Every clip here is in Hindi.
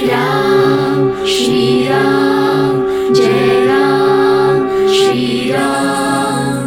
राम श्री राम, जय राम श्री राम।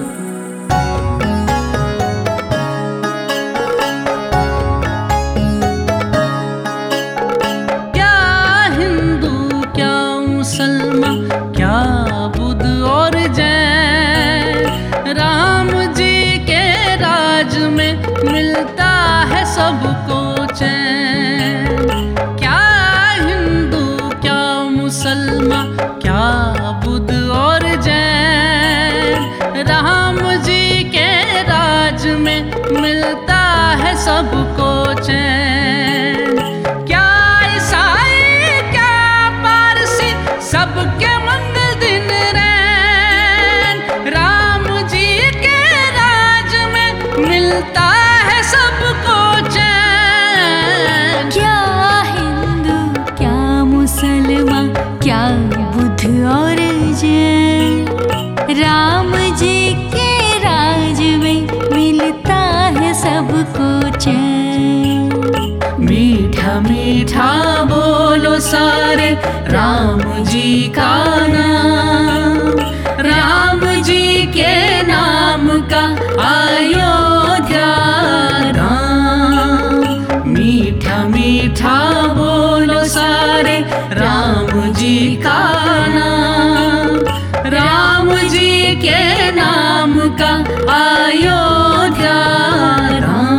क्या हिंदू क्या मुसलमान, क्या बुद्ध और जैन, राम जी के राज में मिलता है सबको चैन। क्या हिंदू क्या मुसलमान, क्या बुद्ध और जैन, राम जी के राज में मिलता है सबको चैन। क्या ईसाई क्या पारसी, सबके मंगल दिन रैन, राम जी के राज में मिलता है सबको चैन। क्या हिंदू क्या मुसलमान, क्या बुद्ध और जैन, राम जी के राज में मिलता है सबको चैन। मीठा मीठा बोलो सारे राम जी का नाम, राम जी के नाम का अयोध्या धाम। मीठा मीठा बोलो सारे राम जी का नाम, राम जी के नाम का अयोध्या धाम।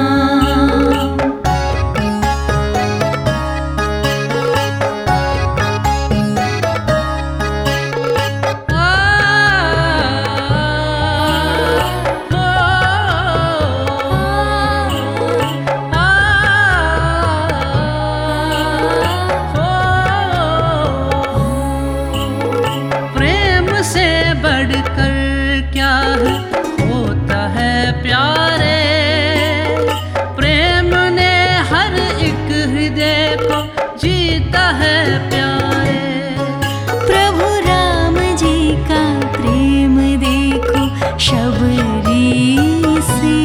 बढ़कर क्या है होता है प्यारे, प्रेम ने हर एक हृदय को जीता है प्यारे। प्रभु राम जी का प्रेम देखो शबरी से,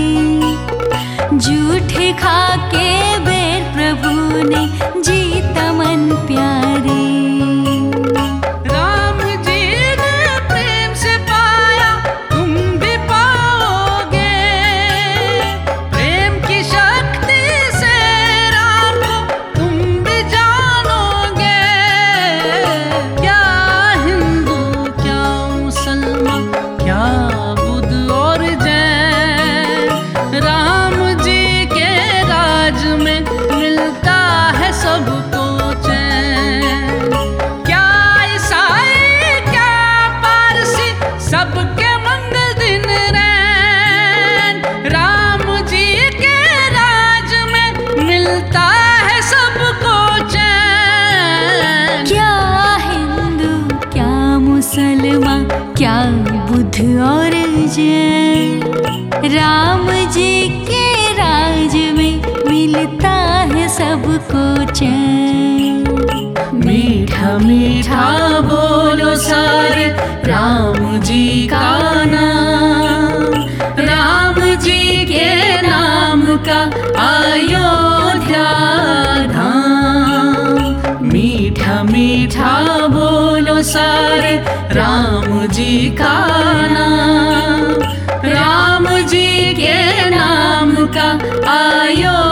झूठे खा के बैर प्रभु ने जीता मन प्यारे। सबके मंगल दिन रैन, राम जी के राज में मिलता है सबको चैन। क्या हिंदू क्या मुसलमान, क्या बुद्ध और जैन, राम जी के राज में मिलता है सबको चैन। मीठा मीठा बोलो सारे राम जी का नाम, राम जी के नाम का अयोध्या धाम। मीठा मीठा बोलो सारे राम जी का नाम, राम जी के नाम का अयोध्या